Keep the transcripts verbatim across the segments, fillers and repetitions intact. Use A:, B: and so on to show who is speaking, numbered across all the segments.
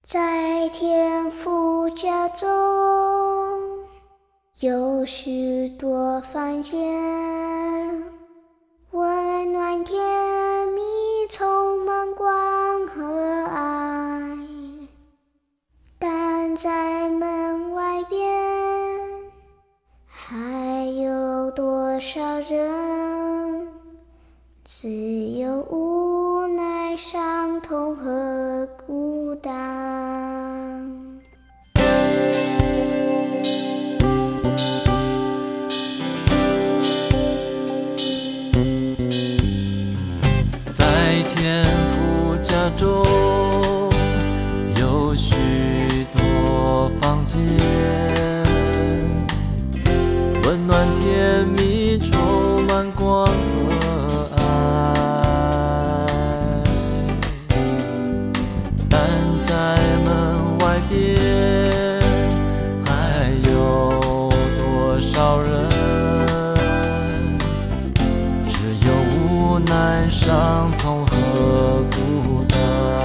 A: 在天父家中有许多房间，温暖甜蜜，充满光和爱。但在门外边，还有多少人只有无奈、伤痛和孤单。
B: 在天父家中有许多房间，温暖甜蜜，充满光和爱。但在门外边，还有多少人只有无奈、伤痛和孤单。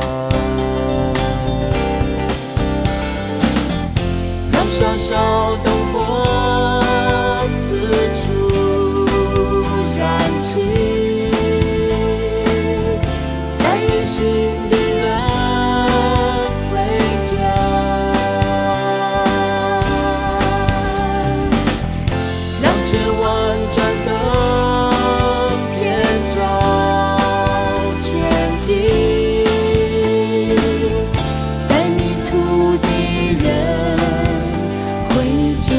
B: 让小小灯火四处燃起，带远行的人回家。让千万盏灯遍照天地，带迷途的人回家。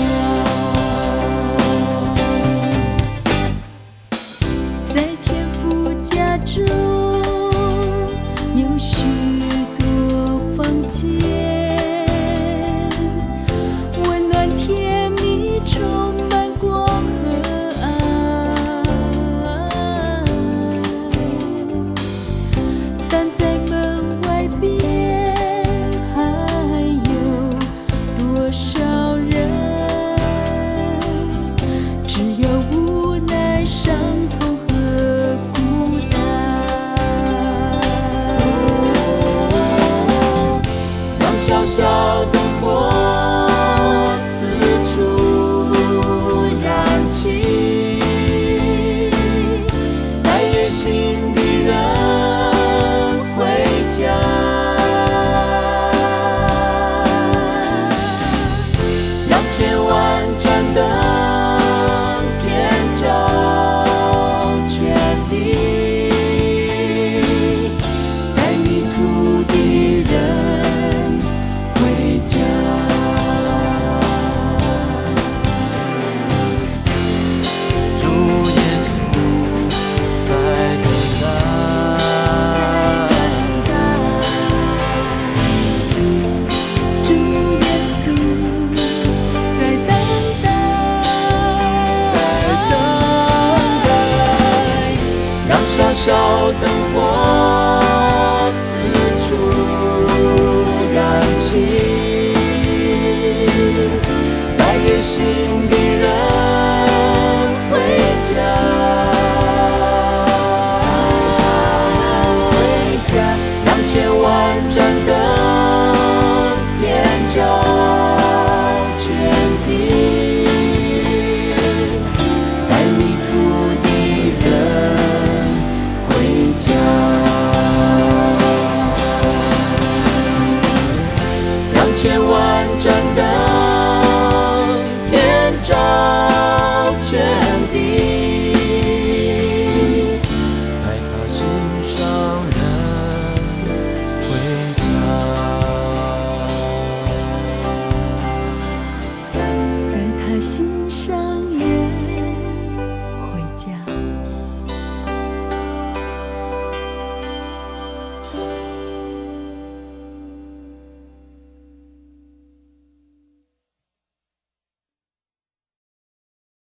C: 在天父家中有许多房间，温暖甜蜜，充满光和爱。但在门外边，还有多少人只有无奈、伤痛和孤单。
B: 让小小灯火四处燃起，带远行的人回家。让千万盏灯遍照全地，带迷途的人回家。主耶稣在等待，
C: 主耶稣在等待，
B: 在等待。让小小灯火四处燃起，